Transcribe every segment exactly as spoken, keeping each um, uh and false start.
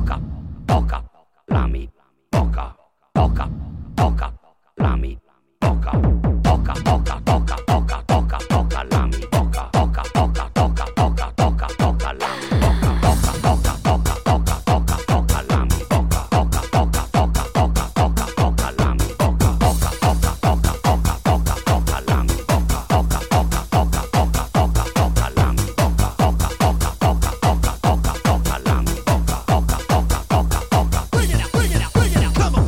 toca, toca, la mi toca, toca, toca, la mi toca, toca, toca, toca, toca, toca, toca, la mi toca, toca, toca, toca, toca, toca, toca, la mi toca, toca, toca, toca, toca, toca, toca, la mi toca, toca, toca, toca, toca, toca, toca, la mi toca, toca, toca, toca, toca, toca, toca, la mi toca, toca, toca, toca, toca, toca, toca, la mi toca, toca, toca, toca, toca, toca, toca, la mi toca, toca, toca, toca, toca. Bring it out, bring it out, bring it out, come on.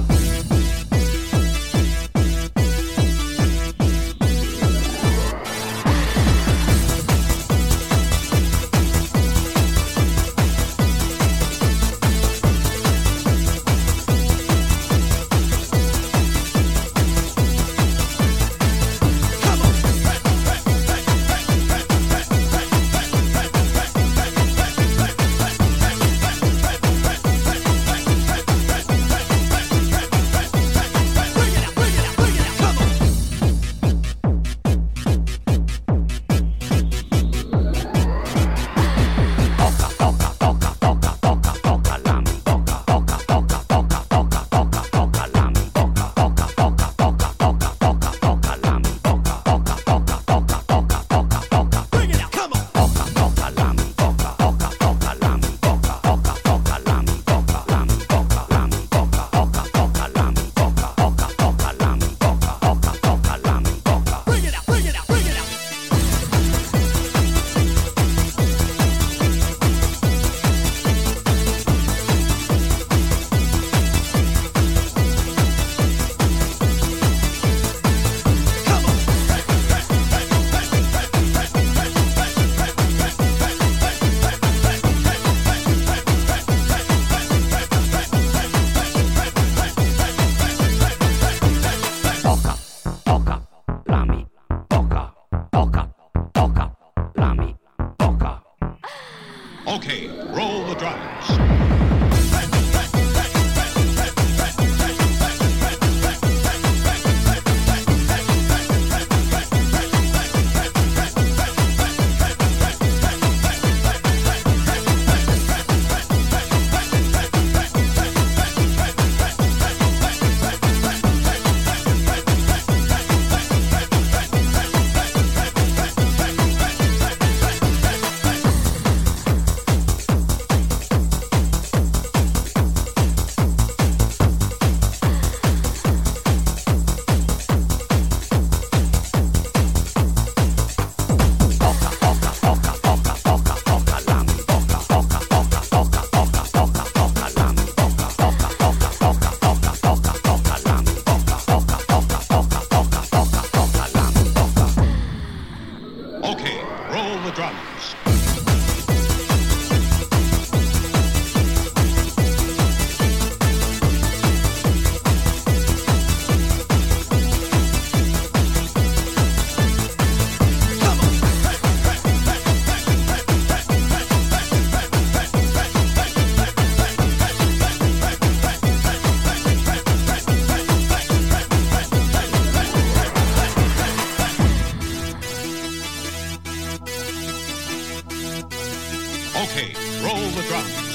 Okay, roll the drums. Okay, roll the drums. Okay, roll the drums.